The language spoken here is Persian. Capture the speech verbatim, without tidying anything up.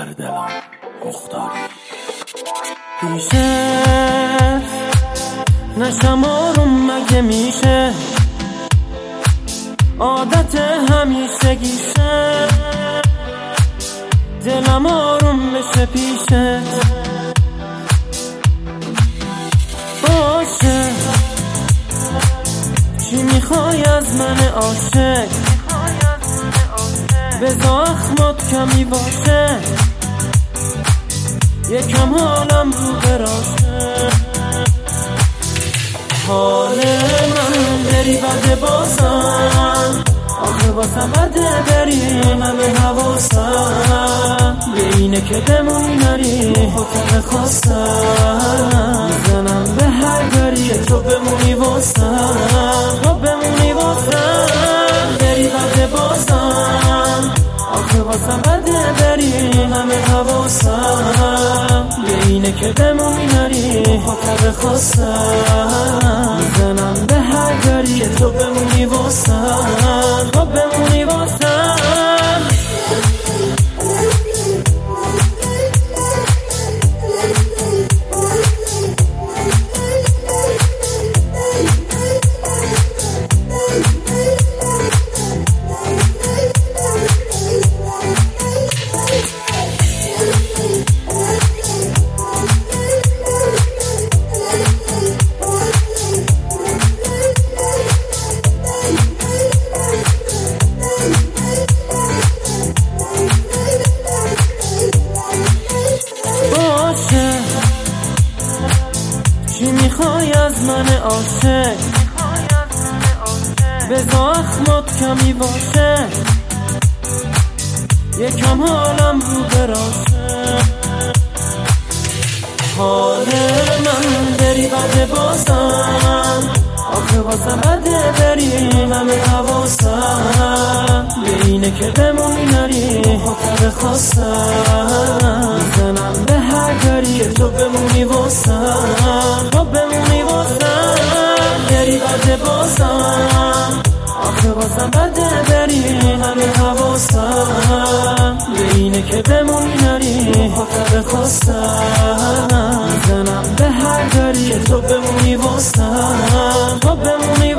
دلم مختاری پیشت نشم آروم مگه میشه، عادت همیشگیشه، دلم آروم بشه پیشت باشه. چی میخوای از من عاشق، به زخمات کمی باشه، یکم حالم رو براشه. حال من بری بده بازم، آخه واسم بده بری همه حواسم، به اینه که بمونی نری حکم خواستم، میزنم به هر بری تو بمونی واسم، تو بمونی واسم. بری بده بازم، آخه واسم بده بری همه حواسم، به اینه که بمونی نری حکم خواستم، میزنم به هر بری تو بمونی واسم، تو بمونی واسم. چی میخوای از من عاشق، به زخمات کمی باشه، یکم حالم رو براشه. حال من بری بده بازم، آخه واسم بده بری همه حواسم، به اینه که بمونی نری حکم خواستم، میزنم به هر بری تو بمونی واسم، تو بمونی واسم. بری بده بازم، آخه واسم بده بری همه حواسم، به اینه که بمونی نری حکم خواستم، میزنم به هر بری تو بمونی واسم، تو بمونی